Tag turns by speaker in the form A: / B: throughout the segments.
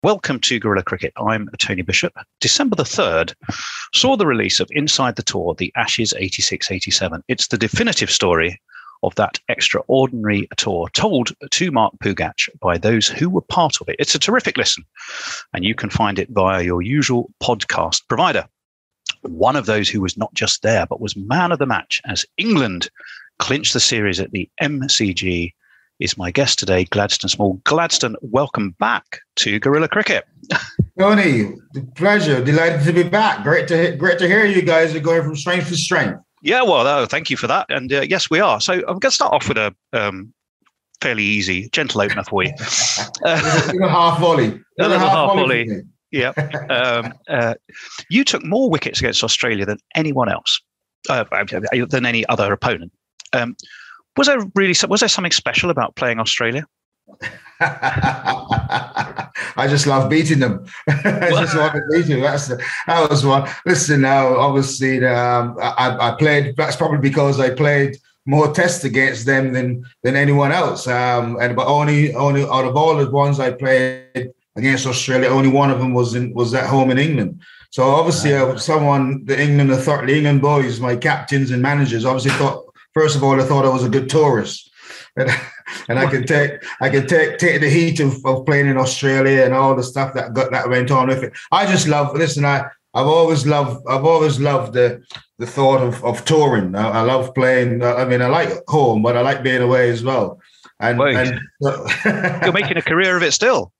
A: Welcome to Guerrilla Cricket. I'm Tony Bishop. December the 3rd saw the release of Inside the Tour, the Ashes 86-87. It's the definitive story of that extraordinary tour, told to Mark Pougatch by those who were part of it. It's a terrific listen, and you can find it via your usual podcast provider. One of those who was not just there, but was man of the match as England clinched the series at the MCG is my guest today, Gladstone Small. Gladstone, welcome back to Guerrilla Cricket.
B: Tony, pleasure. Delighted to be back. Great to hear you guys are going from strength to strength.
A: Yeah, well, thank you for that. And yes, we are. So I'm going to start off with a fairly easy, gentle opener for you.
B: A half volley.
A: A little half volley. Yeah. You took more wickets against Australia than anyone else, than any other opponent. Was there something special about playing Australia?
B: I just love beating them. I just want to beat them. That was one. Listen, now obviously I played. That's probably because I played more tests against them than anyone else. But only out of all the ones I played against Australia, only one of them was at home in England. So obviously, the England boys, my captains and managers, obviously thought. First of all, I thought I was a good tourist, and I could take the heat of playing in Australia and all the stuff that went on with it. I just love. Listen, I've always loved the thought of touring. I love playing. I mean, I like home, but I like being away as well. And
A: you're making a career of it still.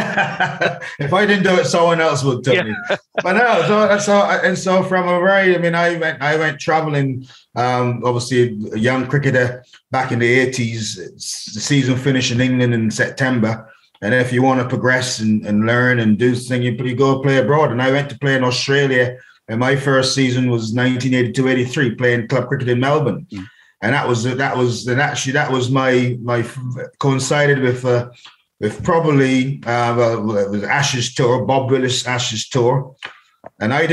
B: If I didn't do it, someone else would tell me. But no, so from a very, I went traveling. Obviously, a young cricketer back in the 80s. The season finished in England in September, and if you want to progress and learn and do things, you go play abroad. And I went to play in Australia, and my first season was 1982-83, playing club cricket in Melbourne. And that was my coincided with probably it was Ashes tour, Bob Willis Ashes tour, and I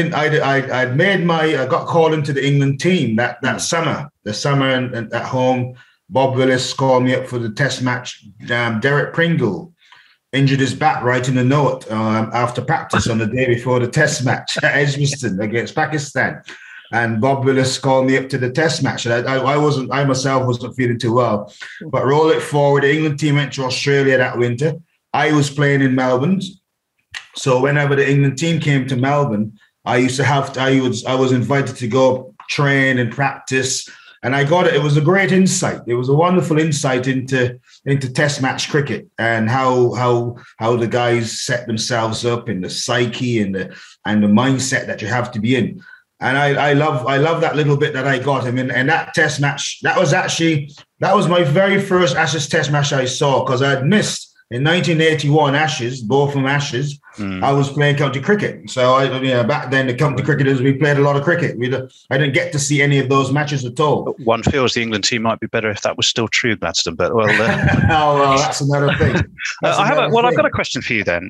B: got called into the England team that summer. The summer and at home, Bob Willis called me up for the Test match. Derek Pringle injured his back writing a note after practice on the day before the Test match at Edgbaston against Pakistan. And Bob Willis called me up to the Test match. And I myself wasn't feeling too well. But roll it forward, the England team went to Australia that winter. I was playing in Melbourne. So whenever the England team came to Melbourne, I was invited to go train and practice. And I got it. It was a great insight. It was a wonderful insight into Test match cricket and how the guys set themselves up in the psyche and the mindset that you have to be in. And I love that little bit that I got. And that Test match, that was my very first Ashes Test match I saw, because I had missed in 1981 Ashes, both from Ashes. I was playing county cricket. So back then the county cricketers, we played a lot of cricket. I didn't get to see any of those matches at all.
A: One feels the England team might be better if that was still true, Gladstone. But well,
B: that's another thing.
A: I've got a question for you then.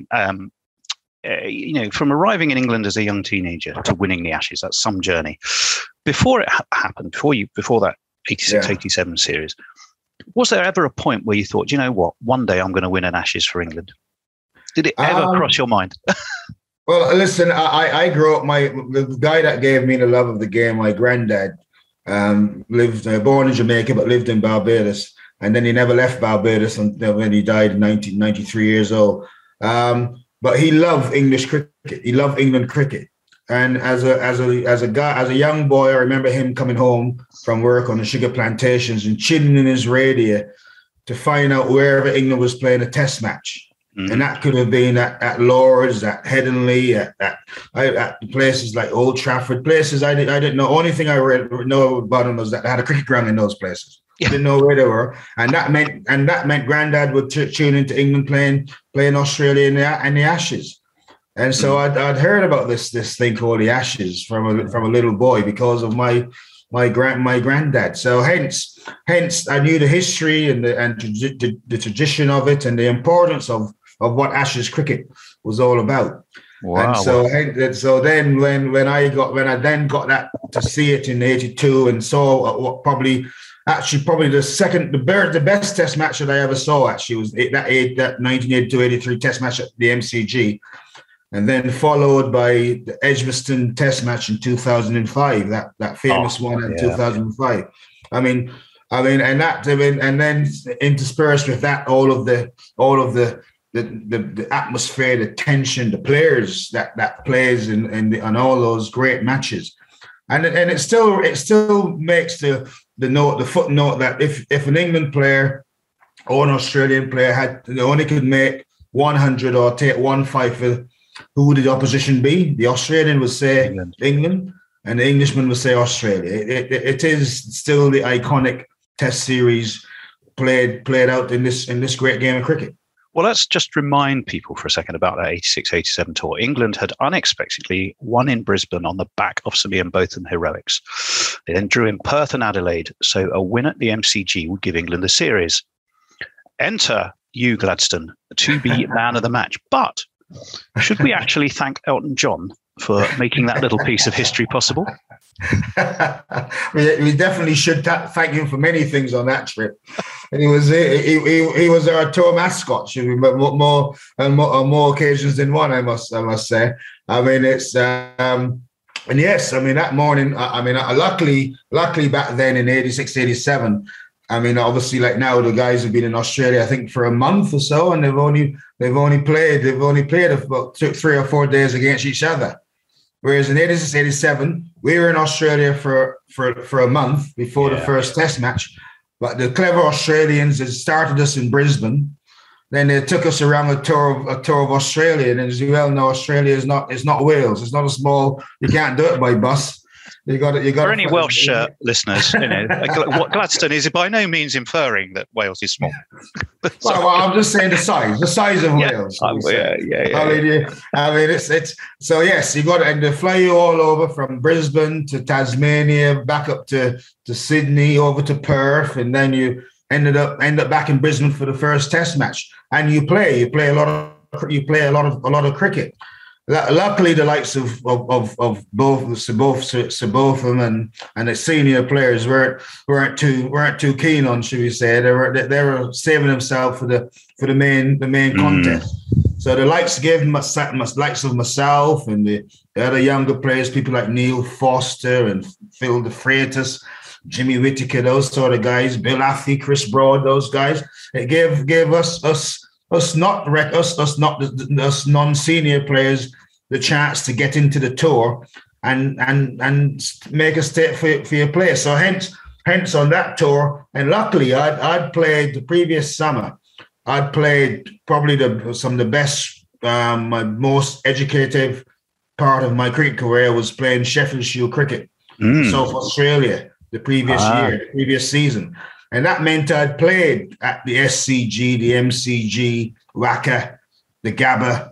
A: From arriving in England as a young teenager to winning the Ashes, that's some journey. Before it happened, before that 86-87 series, was there ever a point where you thought, you know what, one day I'm going to win an Ashes for England? Did it ever cross your mind?
B: Well, listen, I grew up, the guy that gave me the love of the game, my granddad, lived, born in Jamaica, but lived in Barbados. And then he never left Barbados until when he died in 1993 years old. But he loved English cricket. He loved England cricket. And as a young boy, I remember him coming home from work on the sugar plantations and tuning in his radio to find out wherever England was playing a Test match. And that could have been at Lord's, at Headingley, at places like Old Trafford, places I didn't know. Only thing I know about them was that they had a cricket ground in those places. Yeah. Didn't know where they were, and that meant Granddad would tune into England playing Australia in the Ashes, and so I'd heard about this thing called the Ashes from a little boy because of my granddad. So hence I knew the history and the tradition of it and the importance of what Ashes cricket was all about. Wow. And so then when I then got that to see it in '82 and saw what probably actually probably the best Test match that I ever saw. Actually, was that 1982-83 Test match at the MCG, and then followed by the Edgbaston Test match in 2005. That famous one in 2005. And then interspersed with that all of the atmosphere, the tension, the players that plays in all those great matches, and it still makes the footnote that if an England player or an Australian player only could make 100 or take one fight, for who would the opposition be? The Australian would say England and the Englishman would say Australia. It is still the iconic Test series played out in this great game of cricket.
A: Well, let's just remind people for a second about that 86-87 tour. England had unexpectedly won in Brisbane on the back of some Ian Botham heroics. They then drew in Perth and Adelaide, so a win at the MCG would give England the series. Enter Hugh Gladstone to be man of the match. But should we actually thank Elton John for making that little piece of history possible?
B: we definitely should thank him for many things on that trip. And he was our tour mascot, should we? More on more occasions than one, I must say. I mean, it's and yes, I mean that morning. Luckily back then in 86-87. I mean, obviously, like now, the guys have been in Australia, I think, for a month or so, and they've only played about 3 or 4 days against each other. Whereas in 86-87, we were in Australia for a month before the first Test match. But the clever Australians had started us in Brisbane. Then they took us around a tour of Australia. And as you well know, Australia is not Wales. It's not a small. You can't do it by bus. You got it. For
A: any Welsh listeners, what Gladstone is by no means inferring that Wales is small.
B: well, I'm just saying the size of Wales. I mean, it's so yes, you got it, and they fly you all over from Brisbane to Tasmania, back up to Sydney, over to Perth, and then you end up back in Brisbane for the first Test match, and you play a lot of cricket. Luckily, the likes of both Sir Botham and the senior players weren't too keen on, should we say? They were saving themselves for the main contest. So the likes likes of myself and the other younger players, people like Neil Foster and Phil De Freitas, Jimmy Whittaker, those sort of guys, Bill Athy, Chris Broad, those guys. It gave us non-senior players the chance to get into the tour and make a step for your players. So hence on that tour, and luckily I'd played the previous summer. I'd played probably some of the best, my most educative part of my cricket career was playing Sheffield Shield cricket, South Australia, the previous season. And that meant I'd played at the SCG, the MCG, WACA, the Gabba,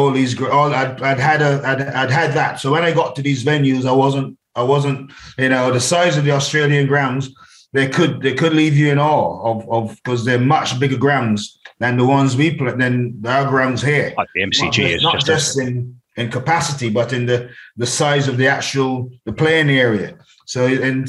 B: I'd had that. So when I got to these venues, I wasn't, the size of the Australian grounds, they could leave you in awe of because they're much bigger grounds than the ones we play, than our grounds here.
A: Like the MCG is
B: not just in capacity, but in the size of the playing area. So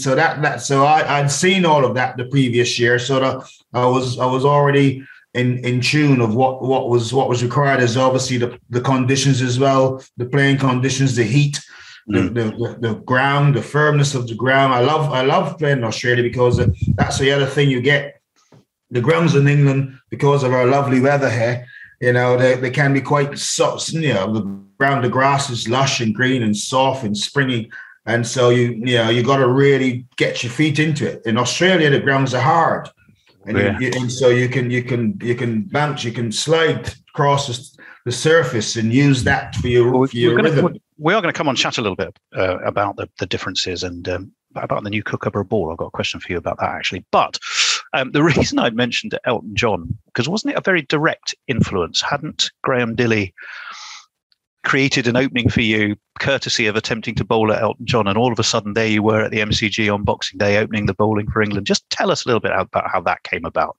B: I'd seen all of that the previous year. So that I was already in tune of what was required, as obviously the conditions as well, the playing conditions, the heat, the ground, the firmness of the ground. I love playing in Australia because that's the other thing you get. The grounds in England, because of our lovely weather here, they can be quite soft. The grass is lush and green and soft and springy. And so you got to really get your feet into it. In Australia, the grounds are hard, and so you can bounce, you can slide across the surface and use that for your rhythm.
A: We are going to come on chat a little bit about the differences and about the new Kookaburra ball. I've got a question for you about that actually. But the reason I mentioned Elton John, because wasn't it a very direct influence? Hadn't Graham Dilley created an opening for you courtesy of attempting to bowl at Elton John, and all of a sudden there you were at the MCG on Boxing Day opening the bowling for England? Just tell us a little bit about how that came about.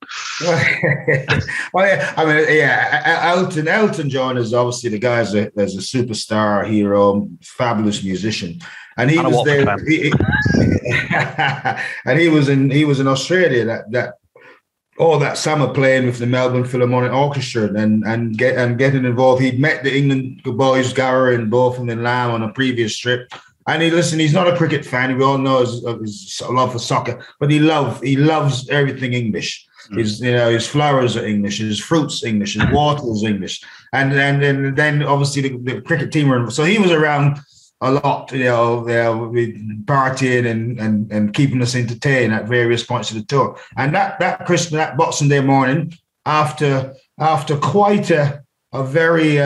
A: Elton John is obviously the guy as a superstar, hero, fabulous musician.
B: and he was there. And he was in Australia that summer playing with the Melbourne Philharmonic Orchestra and getting involved. He'd met the England boys, Gower and Botham and Lamb on a previous trip. And he's not a cricket fan. We all know his love for soccer, but he loves everything English. His flowers are English, his fruits English, his water is English, and then obviously the cricket team were. So he was around a lot, with partying and keeping us entertained at various points of the tour. And that Christmas, that Boxing Day morning, after quite a very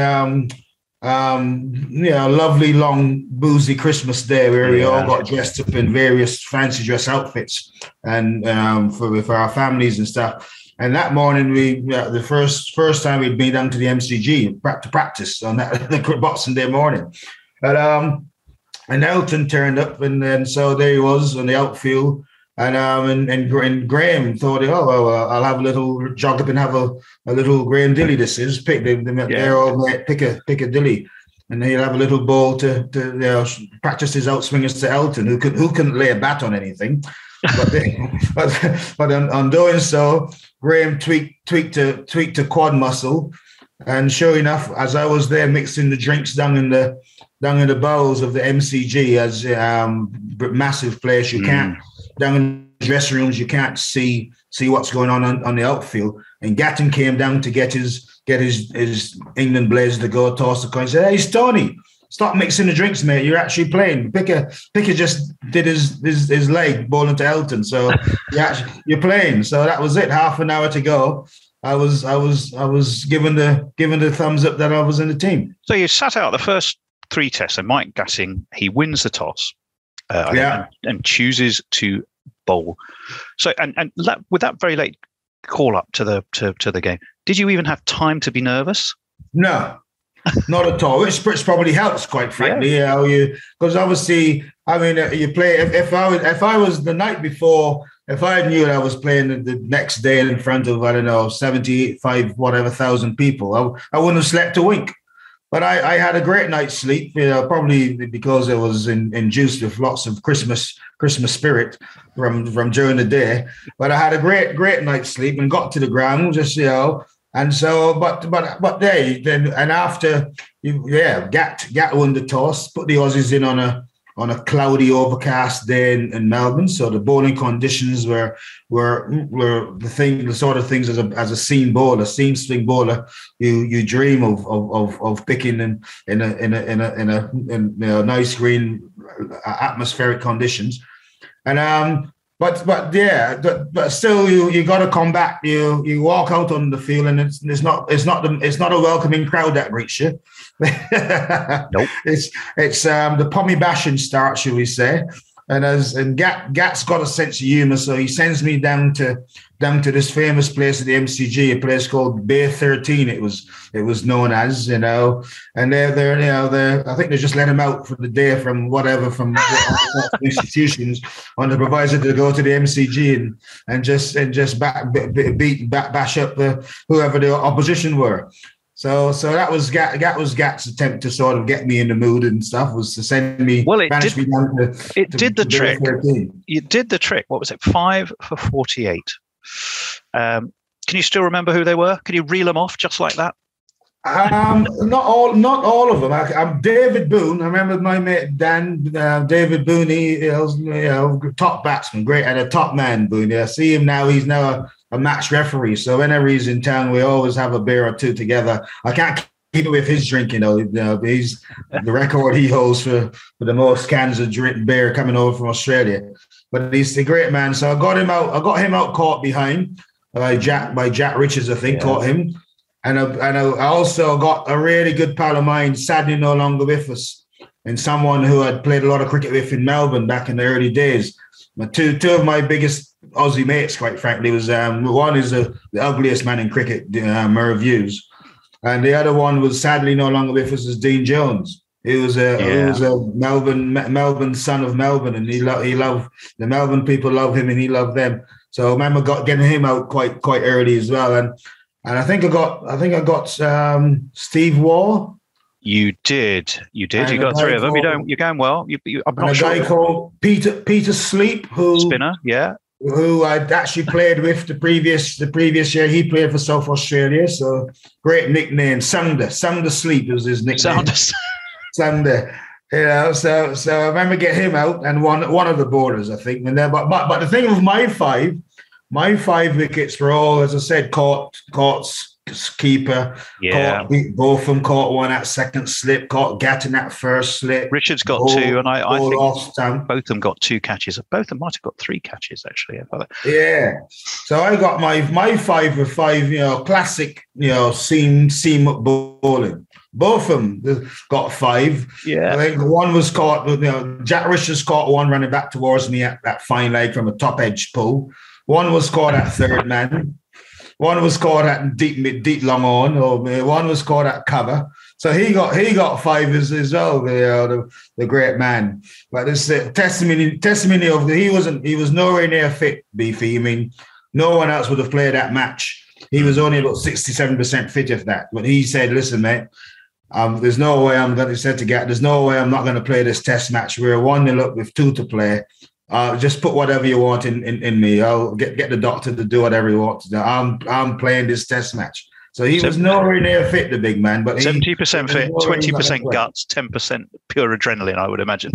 B: lovely long boozy Christmas day where we all got dressed up in various fancy dress outfits and for our families and stuff. And that morning, the first time we'd been down to the MCG to practice on that the Boxing Day morning. And Elton turned up, and so there he was on the outfield. And Graham thought, I'll have a little jog up and have a little Graham Dilly. This is pick a dilly, and he'll have a little ball to practice his outswingers to Elton, who couldn't lay a bat on anything. But on doing so, Graham tweaked a quad muscle, and sure enough, as I was there mixing the drinks down in the bowls of the MCG, as massive place, you can't down in the dressing rooms, you can't see what's going on the outfield. And Gatton came down to get his England blazer to go toss the coin. He said, "Hey, Stoney, stop mixing the drinks, mate. You're actually playing. Picker just did his leg bowling to Elton, so you're playing." So that was it. Half an hour to go. I was given the thumbs up that I was in the team.
A: So you sat out the first 3 tests, and Mike Gatting, he wins the toss, and chooses to bowl. So and with that very late call up to the game, did you even have time to be nervous?
B: No. Not at all, which probably helps, quite frankly. Because obviously, I mean, you play. If I was the night before, if I knew that I was playing the next day in front of 75,000 people, I wouldn't have slept a wink. But I had a great night's sleep, probably because it was induced with lots of Christmas spirit from during the day. But I had a great night's sleep and got to the ground And so, but after, Gat won the toss, put the Aussies in on a cloudy, overcast day in Melbourne. So the bowling conditions were the sort of things as a seam swing bowler, you dream of picking in a nice green atmospheric conditions, and But still, you got to come back. You walk out on the field, and it's not a welcoming crowd that greets you.
A: Nope.
B: It's the pommy bashing start, shall we say? And Gat's got a sense of humour, so he sends me down to this famous place at the MCG, a place called Bay 13. It was known as, and they're I think they just let him out for the day from institutions on the proviso to go to the MCG and just bash up whoever the opposition were. So that was Gat's attempt to sort of get me in the mood and stuff, was to send me.
A: Well, it did the trick. It did the trick. What was it? 5 for 48. Can you still remember who they were? Can you reel them off just like that?
B: Not all of them. I'm David Boone. I remember my mate Dan. David Boone, top batsman, great, and a top man. Boone. I see him now. He's now a match referee. So whenever he's in town, we always have a beer or two together. I can't keep it with his drinking though. He's the record he holds for the most cans of beer coming over from Australia. But he's a great man. So I got him out caught behind by Jack Richards, I think, caught him. And I also got a really good pal of mine, sadly no longer with us, and someone who I'd played a lot of cricket with in Melbourne back in the early days. Two of my biggest Aussie mates, quite frankly, was one is the ugliest man in cricket, Merv Hughes, and the other one was sadly no longer with us, is Dean Jones. He was a Melbourne son of Melbourne, and he loved the Melbourne people, love him, and he loved them. So I remember getting him out quite early as well, and I think I got Steve Waugh
A: You did. You
B: And
A: got three of them. You're going well. I'm not sure.
B: A guy called Peter Sleep,
A: Spinner, yeah.
B: Who I'd actually played with the previous year. He played for South Australia, so great nickname. Sunder Sleep was his nickname. Sunder. You know, so I remember getting him out and one of the borders, I think. And then, but the thing with my five wickets were all, as I said, caught keeper.
A: Yeah.
B: Both of them caught one at second slip, caught Gatton at first slip.
A: Richard's got two, and I think both of them got two catches. Both of them might have got three catches, actually.
B: Yeah. So I got my five with five, classic, seam up bowling. Both of them got five.
A: Yeah.
B: I think one was caught, Jack Richards caught one running back towards me at that fine leg from a top edge pull. One was caught at third man. One was caught at deep long on, or one was caught at cover. So he got five as well. The great man. But it's a testimony of he was nowhere near fit. Beefy. I mean, no one else would have played that match. He was only about 67% fit if that. But he said, "Listen, mate, there's no way I'm going to set to get. There's no way I'm not going to play this test match. We're 1-0 up with 2 to play. Just put whatever you want in me. I'll get the doctor to do whatever he wants to do. I'm playing this test match." So he was nowhere near fit, the big man. But
A: 70% fit, 20% guts, 10% pure adrenaline, I would imagine.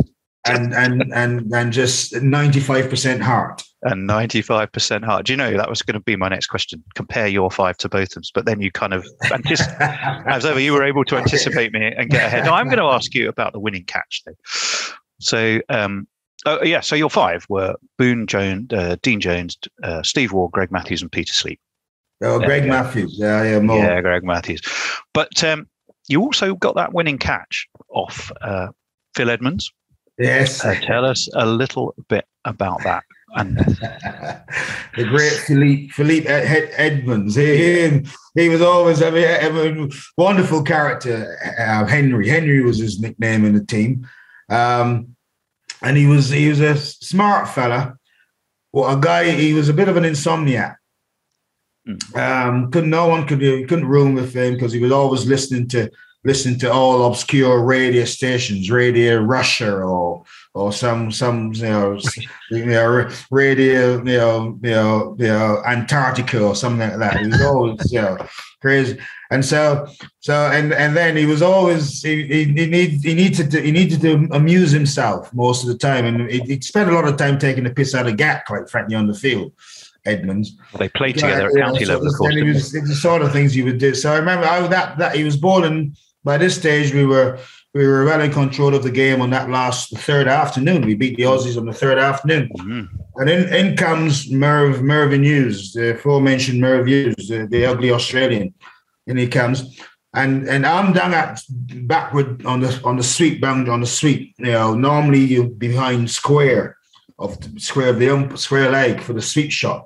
B: And just 95% heart.
A: And 95% heart. Do you know that was going to be my next question? Compare your five to both of them, but then you kind of you were able to anticipate me and get ahead. Now, I'm going to ask you about the winning catch, though. So. So your five were Boone Jones, Dean Jones, Steve Waugh, Greg Matthews, and Peter Sleep.
B: Oh, Greg Matthews. Yeah, more.
A: Yeah, Greg Matthews. But you also got that winning catch off Phil Edmonds.
B: Yes.
A: Tell us a little bit about that. And
B: the great Philippe Edmonds. He was always a wonderful character. Henry was his nickname in the team. And he was a smart fella. Well, he was a bit of an insomniac. Couldn't room with him because he was always listening to all obscure radio stations, Radio Russia or some radio Antarctica or something like that. He was always crazy. And and then he was always he needed to amuse himself most of the time, and he spent a lot of time taking the piss out of Gat, quite frankly, on the field. Edmonds.
A: They played together at county level, of course.
B: It's the sort of things he would do. So I remember that he was bowling. By this stage, we were well in control of the game on that third afternoon. We beat the Aussies on the third afternoon. Mm-hmm. And in comes Mervyn Hughes, the aforementioned Merv Hughes, the ugly Australian. And he comes, and I'm down backward on the sweep. Normally you're behind square of the square leg for the sweep shot.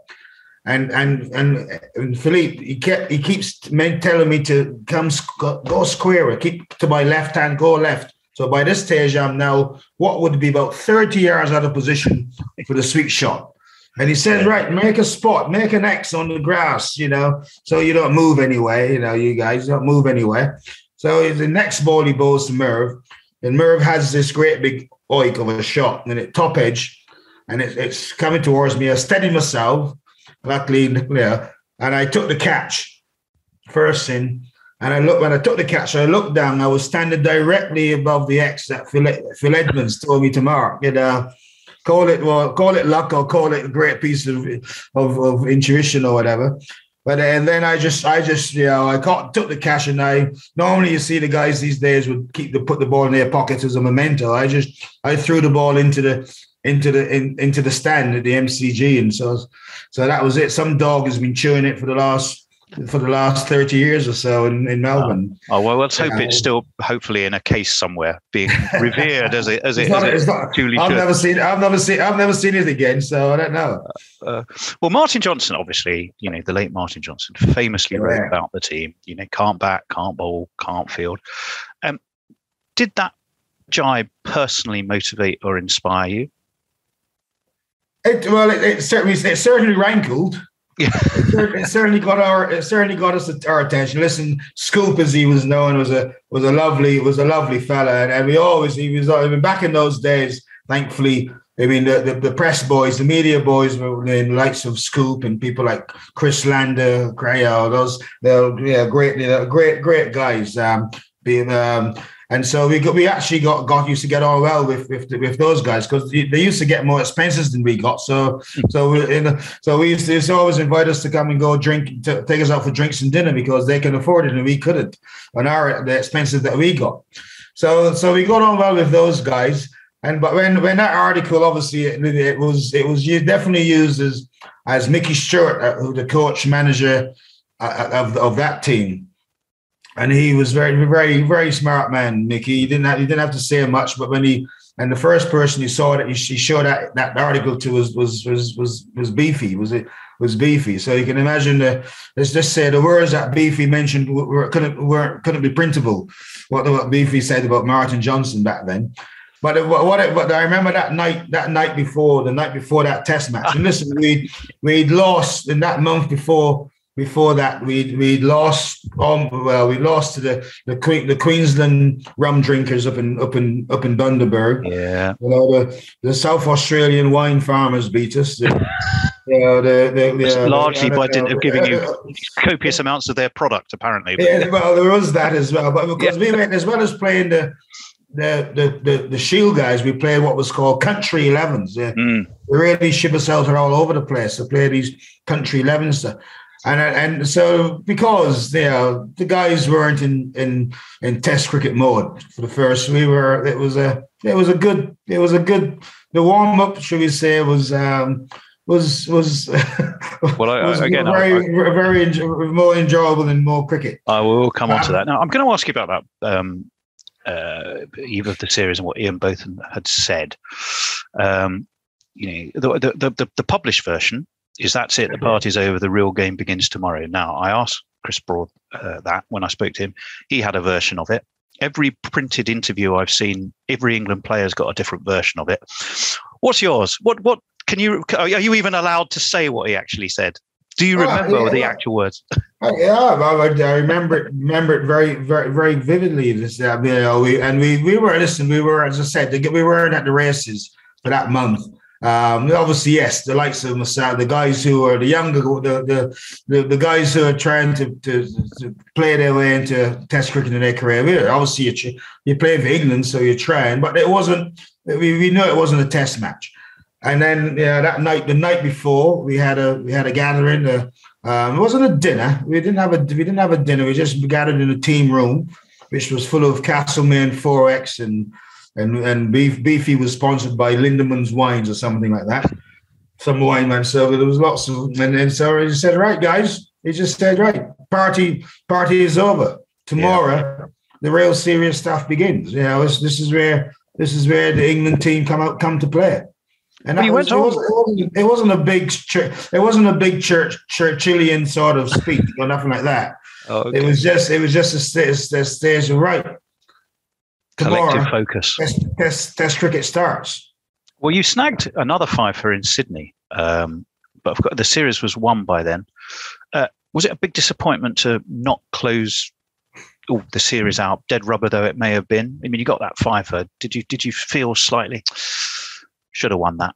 B: And Philippe, he keeps telling me to go square, keep to my left hand, go left. So by this stage, I'm now what would be about 30 yards out of position for the sweep shot. And he says, right, make a spot, make an X on the grass, so you don't move anyway, you guys don't move anywhere. So the next ball he bowls to Merv, and Merv has this great big oik of a shot, and it top edge, and it's coming towards me. I steadied myself, luckily, and I took the catch first thing. And when I took the catch, I looked down. I was standing directly above the X that Phil Edmonds told me to mark. Call it luck or call it a great piece of intuition or whatever. But and then I just took the catch, and normally you see the guys these days would put the ball in their pockets as a memento. I threw the ball into the stand at the MCG, and so that was it. Some dog has been chewing it for the last 30 years or so in Melbourne.
A: Well, let's hope it's still hopefully in a case somewhere being revered as it truly
B: I've never seen it again, so I don't know.
A: Well, Martin Johnson, obviously, the late Martin Johnson famously wrote about the team. Can't bat, can't bowl, can't field. Did that jibe personally motivate or inspire you?
B: It certainly rankled.
A: Yeah.
B: It certainly got our attention. Listen, Scoop, as he was known, was a lovely fella, and he was back in those days. Thankfully, I mean the press boys, the media boys were the likes of Scoop and people like Chris Lander, those they're great guys. And so we actually got used to get on well with those guys because they used to get more expenses than we got. So we used to always invite us to come and go drink, to take us out for drinks and dinner because they can afford it and we couldn't on the expenses that we got. So we got on well with those guys. But when that article, obviously it was definitely used as Mickey Stewart, who the coach manager of that team. And he was very, very, very smart man, Mickey. He didn't have to say much, but the first person he saw that he showed that article to was Beefy. Was Beefy. So you can imagine let's just say the words that Beefy mentioned couldn't be printable. What Beefy said about Martin Johnson back then. But I remember that night before that test match. And listen, we'd lost in that month before that, we'd lost. We lost to the Queensland rum drinkers up in Bundaberg.
A: Yeah,
B: the South Australian wine farmers beat us.
A: Largely by dint of giving you copious amounts of their product, apparently.
B: Yeah, well, there was that as well. But because we went, as well as playing the Shield guys, we played what was called Country 11s. We really ship ourselves all over the place to play these Country 11s. And so because the guys weren't in Test cricket mode for the first, it was a good the warm up, should we say, was well, very more enjoyable and more cricket.
A: I will come on to that. Now I'm going to ask you about that eve of the series and what Ian Botham had said. The published version is that's it. The party's over. The real game begins tomorrow. Now, I asked Chris Broad that when I spoke to him. He had a version of it. Every printed interview I've seen, every England player's got a different version of it. What's yours? What are you even allowed to say what he actually said? Do you remember the actual words?
B: I remember it very, very, very vividly. We were, as I said, we weren't at the races for that month. Obviously, yes, the likes of Masad, the guys who are the younger, the guys who are trying to play their way into Test cricket in their career. Obviously, you play for England, so you're trying, but it wasn't. We know it wasn't a Test match. And then that night, the night before, we had a gathering. It wasn't a dinner. We didn't have a dinner. We just gathered in a team room, which was full of Castlemaine 4X and Beefy was sponsored by Lindemann's Wines or something like that. Some wine man. So there was lots of, and so he said, "Right, guys," he just said, "Right, party is over. Tomorrow, the real serious stuff begins. This is where the England team come to play." And it wasn't a big Churchillian sort of speech or nothing like that. Oh, okay. It was just a stage of right.
A: Collective focus.
B: Test cricket starts.
A: Well, you snagged another fifer in Sydney, but the series was won by then. Was it a big disappointment to not close the series out, dead rubber though it may have been? I mean, you got that fifer. Did you feel slightly should have won that?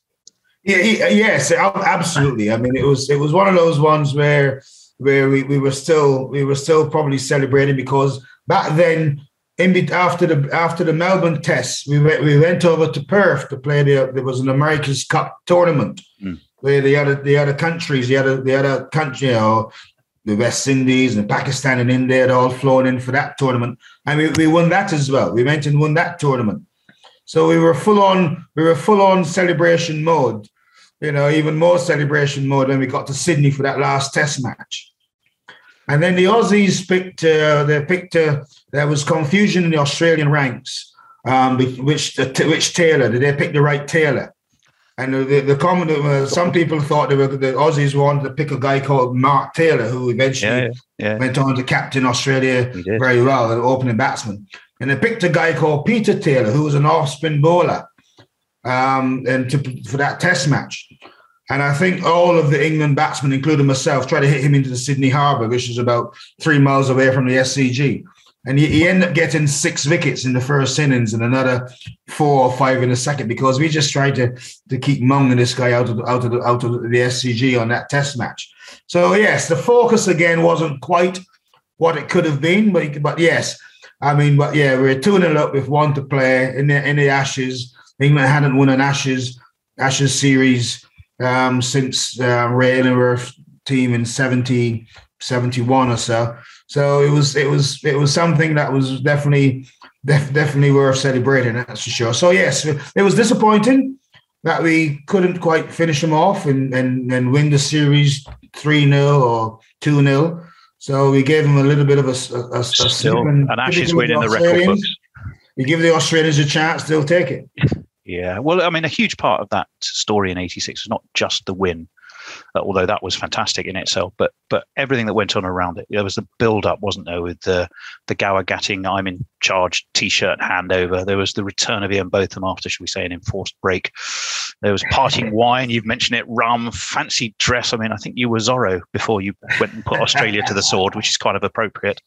B: Yes, absolutely. I mean, it was one of those ones where we were still probably celebrating because back then. After the Melbourne Test, we went over to Perth to play. There was an America's Cup tournament where the other countries, the other country, the West Indies and Pakistan and India had all flown in for that tournament, and we won that as well. We went and won that tournament, so we were full on celebration mode. Even more celebration mode when we got to Sydney for that last Test match. And then the Aussies picked. There was confusion in the Australian ranks. Which tailor? Did they pick the right tailor? And some people thought the Aussies wanted to pick a guy called Mark Taylor, who eventually went on to captain Australia very well, an opening batsman. And they picked a guy called Peter Taylor, who was an off-spin bowler, for that Test match. And I think all of the England batsmen, including myself, tried to hit him into the Sydney Harbour, which is about 3 miles away from the SCG. And he ended up getting 6 wickets in the first innings and another 4 or 5 in the second, because we just tried to keep munging this guy out of the SCG on that Test match. So yes, the focus again wasn't quite what it could have been, but yes, I mean, but yeah, we're 2-0 up with 1 to play in the Ashes. England hadn't won an Ashes series since Ray Illingworth team in 71 or so. So it was something that was definitely worth celebrating, that's for sure. So yes, it was disappointing that we couldn't quite finish them off and win the series 3-0 or 2-0. So we gave them a little bit of
A: an Ashes win in the record books.
B: You give the Australians a chance, they'll take it.
A: Yeah, well, I mean, a huge part of that story in '86 was not just the win, although that was fantastic in itself, but everything that went on around it. There was the build-up, wasn't there, with the Gower Gatting "I'm in charge" T-shirt handover. There was the return of Ian Botham after, shall we say, an enforced break. There was parting wine. You've mentioned it. Rum, fancy dress. I mean, I think you were Zorro before you went and put Australia to the sword, which is kind of appropriate.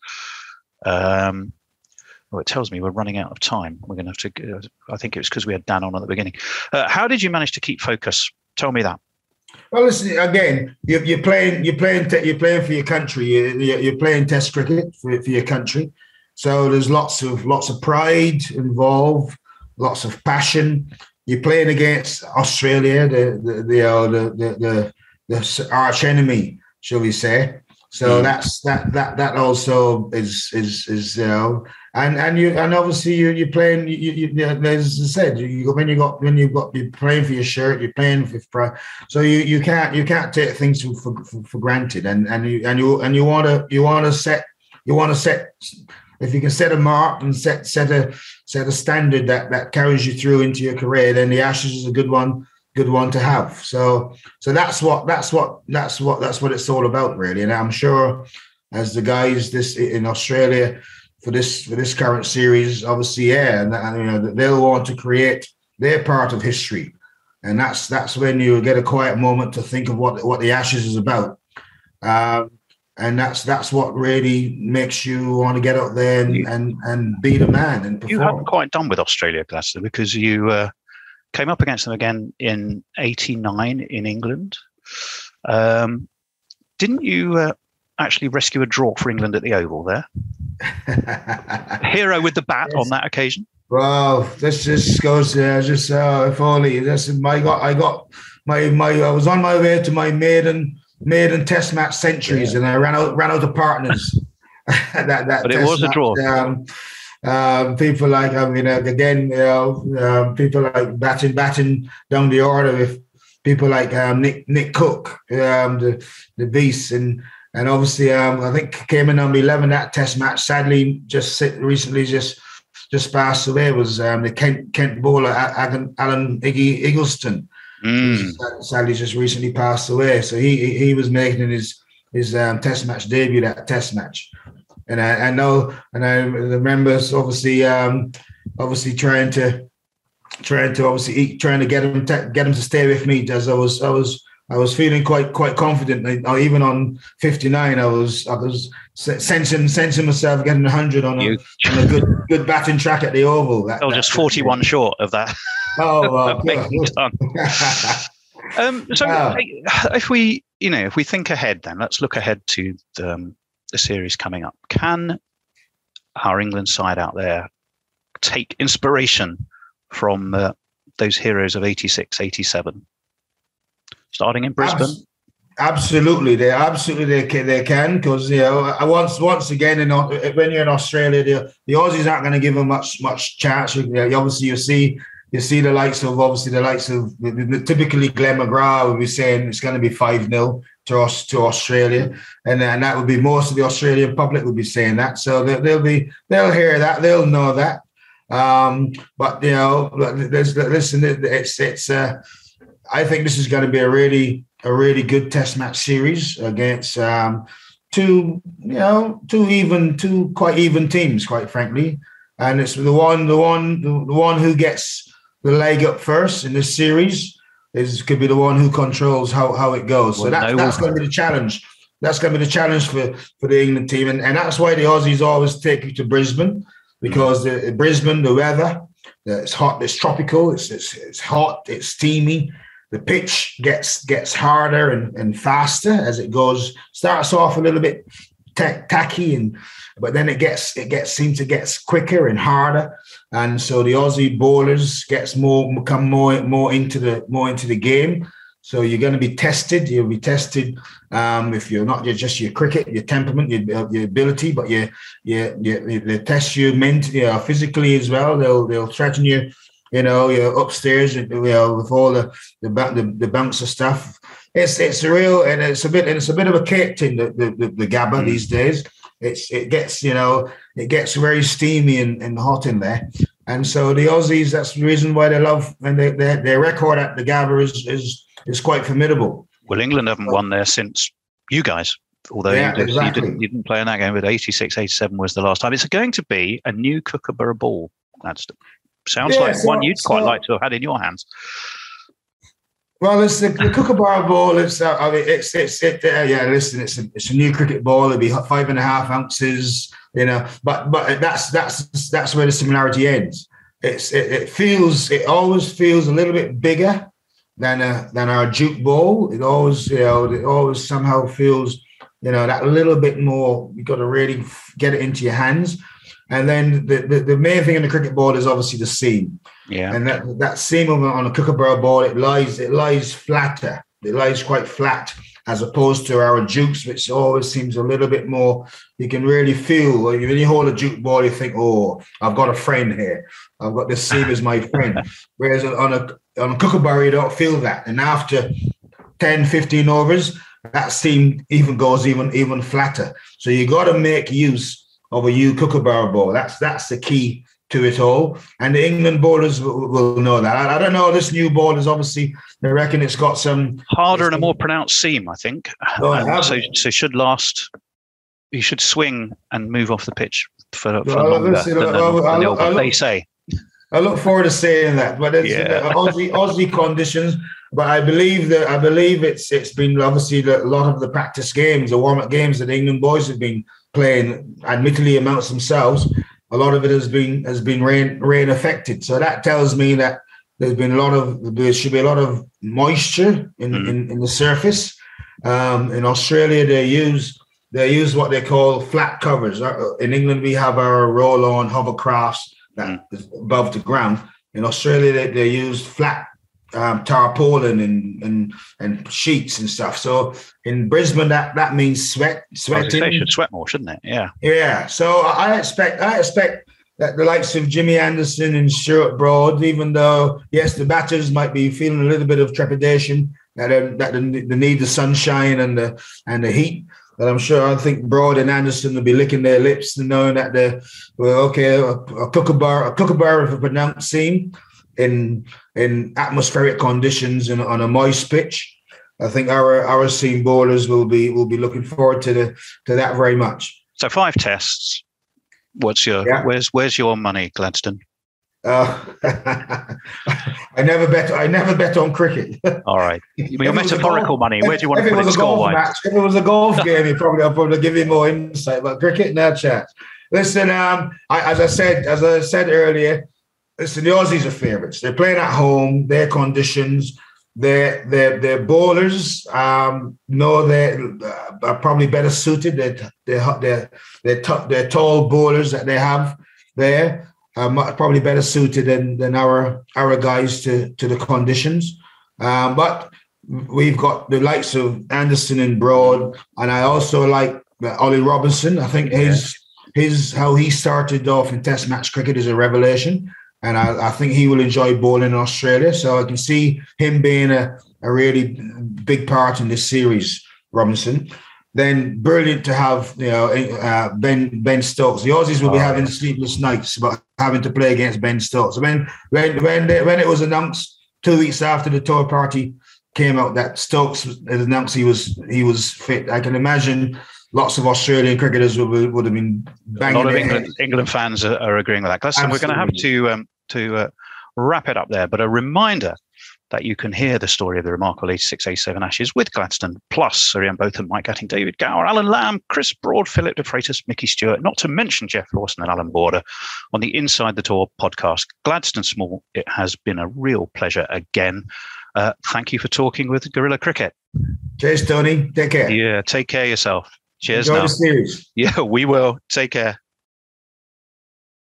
A: Well, it tells me we're running out of time. We're going to have to. I think it was because we had Dan on at the beginning. How did you manage to keep focus? Tell me that.
B: Well, listen, again, you're playing for your country. You're playing Test cricket for your country. So there's lots of pride involved, lots of passion. You're playing against Australia, the arch enemy, shall we say? So that also is and obviously you're playing. As I said, you're playing for your shirt, you're playing for pride. So you can't take things for granted, and you want to set. If you can set a mark and set a standard that carries you through into your career, then the Ashes is a good one to have. So that's what it's all about, really. And I'm sure as the guys in Australia for this current series, obviously, and they'll want to create their part of history, and that's when you get a quiet moment to think of what the Ashes is about. And that's what really makes you want to get out there and be the man and perform.
A: You haven't quite done with Australia, Gladstone, because you came up against them again in '89 in England. Didn't you actually rescue a draw for England at the Oval there? Hero with the bat on that occasion.
B: Well, this just goes if only. I was on my way to my maiden Test match centuries, and I ran out of partners.
A: But it was a draw.
B: People like people like batting down the order with people like Nick Cook, the beast, and obviously I think came in number 11 that Test match. Sadly, recently passed away was the Kent bowler Alan Eggleston. Sadly, just recently passed away. So he was making his Test match debut, that Test match, and I know, and I remember obviously trying to get him to stay with me, as I was feeling quite confident. Even on 59, I was sensing myself getting 100 on a good batting track at the Oval.
A: Just 41 short of that.
B: Oh,
A: so if we think ahead, then let's look ahead to the series coming up. Can our England side out there take inspiration from those heroes of '86, '87, starting in Brisbane?
B: Absolutely, they can, because once again, when you're in Australia, the Aussies aren't going to give them much chance. Obviously, you see the likes of typically Glenn McGrath would be saying it's going to be 5-0 to Australia, and that would be most of the Australian public would be saying that. So they'll hear that, they'll know that. But listen, it's I think this is going to be a really good Test match series against two quite even teams, quite frankly, and it's the one who gets the leg up first in this series could be the one who controls how it goes. So that's going to be the challenge. That's going to be the challenge for the England team, and that's why the Aussies always take you to Brisbane, because Brisbane, the weather, it's hot, it's tropical, it's hot, it's steamy. The pitch gets harder and faster as it goes. Starts off a little bit tacky, but then it seems to get quicker and harder. And so the Aussie bowlers come more into the game. So you're going to be tested. You'll be tested if you're not just your cricket, your temperament, your ability, but they test you mentally, physically as well. They'll threaten you. You're upstairs, with all the bouncer stuff. It's real, and it's a bit of a cake tin, the Gabba these days. It gets very steamy and hot in there, and so the Aussies. That's the reason why they love, and their record at the Gabba is quite formidable.
A: Well, England haven't won there since you guys. Although you didn't play in that game, but 86, 87 was the last time. It's going to be a new Kookaburra ball. Sounds like one you'd quite like to have had in your hands.
B: Well, it's the Kookaburra ball. It's a new cricket ball. It'll be 5.5 ounces. But that's where the similarity ends. It always feels a little bit bigger than our Duke ball. It always somehow feels that little bit more. You've got to really get it into your hands. And then the main thing in the cricket ball is obviously the seam.
A: Yeah.
B: And that seam on a Kookaburra ball, it lies flatter. It lies quite flat, as opposed to our Dukes, which always seems a little bit more. You can really feel when you hold a Duke ball, you think, "Oh, I've got a friend here. I've got this seam as my friend." Whereas on a Kookaburra, you don't feel that. And after 10, 15 overs, that seam goes even flatter. So you got to make use of a Kookaburra ball. That's the key to it all. And the England bowlers will know that. I don't know. This new ball is obviously, they reckon it's got some
A: harder and a more pronounced seam, I think. So should last. You should swing and move off the pitch for longer than they say.
B: I look forward to saying that, but it's Aussie conditions. But I believe it's been obviously a lot of the practice games, the warm-up games that the England boys have been playing, admittedly amongst themselves. A lot of it has been rain affected. So that tells me that there should be a lot of moisture in the surface. In Australia, they use what they call flat covers. In England, we have our roll-on hovercrafts that is above the ground. In Australia, they use flat tarpaulin and sheets and stuff. So in Brisbane, that means sweating.
A: They should sweat more, shouldn't it? Yeah.
B: Yeah. So I expect that the likes of Jimmy Anderson and Stuart Broad, even though yes, the batters might be feeling a little bit of trepidation that they need the sunshine and the heat. But I think Broad and Anderson will be licking their lips and knowing that a Kookaburra with a pronounced seam in atmospheric conditions and on a moist pitch. I think our seam bowlers will be looking forward to that very much.
A: So 5 tests. What's where's your money, Gladstone?
B: I never bet on cricket.
A: All right, your metaphorical money. Where do you want to put it score-wise?
B: If it was a golf game, I'll probably give you more insight. But cricket, no chance. Listen, as I said earlier, listen, the Aussies are favourites. They're playing at home. Their conditions. Their bowlers know they are probably better suited. They're tall bowlers that they have there. Probably better suited than our guys to the conditions. But we've got the likes of Anderson and Broad, and I also like Ollie Robinson. I think his how he started off in Test match cricket is a revelation, and I think he will enjoy bowling in Australia. So I can see him being a really big part in this series, Robinson. Then brilliant to have Ben Stokes. The Aussies will be having sleepless nights about having to play against Ben Stokes. When it was announced 2 weeks after the tour party came out that Stokes had announced he was fit, I can imagine lots of Australian cricketers would have been banging.
A: A lot of England fans are agreeing with that. Listen, we're going to have to wrap it up there. But a reminder that you can hear the story of the remarkable 86-87 Ashes with Gladstone, plus Sir Ian Botham, Mike Gatting, David Gower, Alan Lamb, Chris Broad, Philip de Freitas, Mickey Stewart, not to mention Jeff Lawson and Alan Border on the Inside the Tour podcast. Gladstone Small, it has been a real pleasure again. Thank you for talking with Guerrilla Cricket.
B: Cheers, Tony. Take care.
A: Yeah, take care of yourself. Cheers.
B: Enjoy
A: now.
B: the series.
A: Yeah, we will. Take care.